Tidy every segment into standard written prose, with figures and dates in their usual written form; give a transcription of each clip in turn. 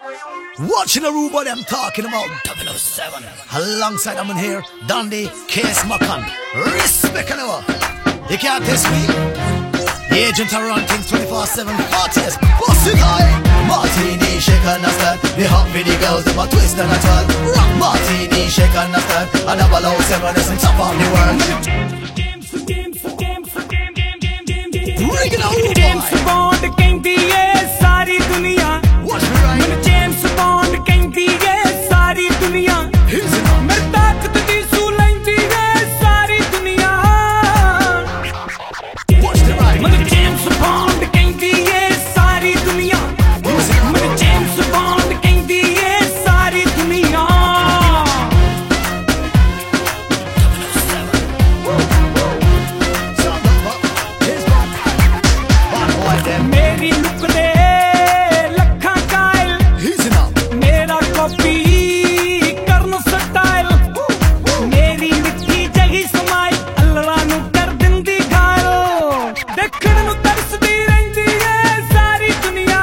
Watching the Ruba them talking about 007. Alongside I'm in here, Dandy, Case Macan. Respect and over. You can't test me. The agent are run things 24/7. Parties, bust it high. Martini, shake and a stand. The hot for the girls, them a twist and a twirl. Rock Martini, shake and a stand. A 007 is on top of the world. Bring it on, James Bond कहती है सारी दुनिया. मैंने James Bond कहती है सारी दुनिया. मेरी ताकत दी सू लेंदी है सारी दुनिया. मैंने James Bond कहती है सारी दुनिया. मैंने James Bond कहती है सारी दुनिया. मेरी लुक दे लखा कायल. मेरा कॉपी करनो स्टाइल. मेरी मिठी जगी समाई अल्लाह नु कर दिंदी घायल. देखण नु तरसदी रहिंदी है सारी दुनिया.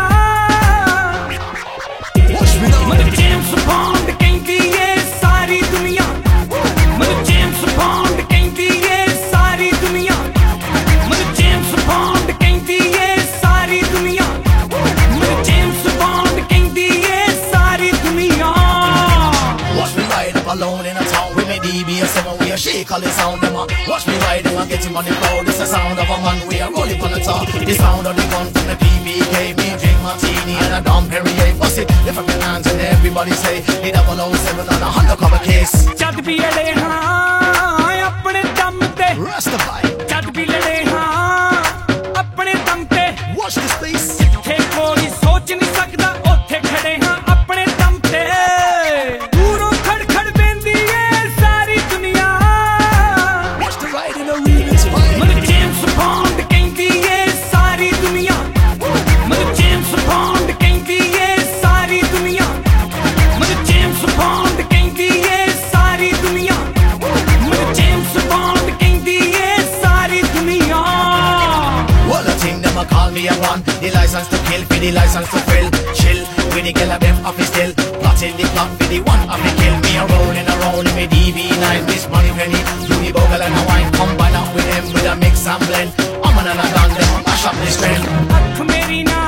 मैंने James Bond कहती है सारी दुनिया. मैंने James Bond कहती है सारी दुनिया. मैंने James Bond कहती है सारी दुनिया. मैंने James Bond कहती है सारी दुनिया. Watch me ride up alone in a town with me DB7. We a shake all the sound them a. Watch me ride them and get him on the floor. This the sound of a man. We a rolling on the top. The sound of the gun from the PBK. Me drink martini and a Dom Perrier. Bust it, lift up your hands and everybody say the 007 on a undercover case. जद भी लड़े हाँ अपने दम पे. Rastafari. जद भी लड़े हाँ अपने दम पे. Watch this space. जिथे कोई सोच नहीं सकता उथे खड़े हाँ अपने दम पे. दूरों खड़ बेंदी है सारी दुनिया. Watch the ride in a remix. मैंने James Bond कहती है सारी दुनिया. मैंने James Bond कहती है सारी दुनिया. मैंने James Bond कहती है सारी दुनिया. मैंने James Bond कहती है सारी दुनिया. Well, the thing them a call me a one. The license to kill, for the license to thrill. Chill, with the girl of them off his still. Plotting the plot for the one of the kill. Me a rolling around in me DB9. This money penny, do the bogle and a wine. Combine up with them with a mix and blend. I'm an anagon, them mash up this trend. अख मेरी ना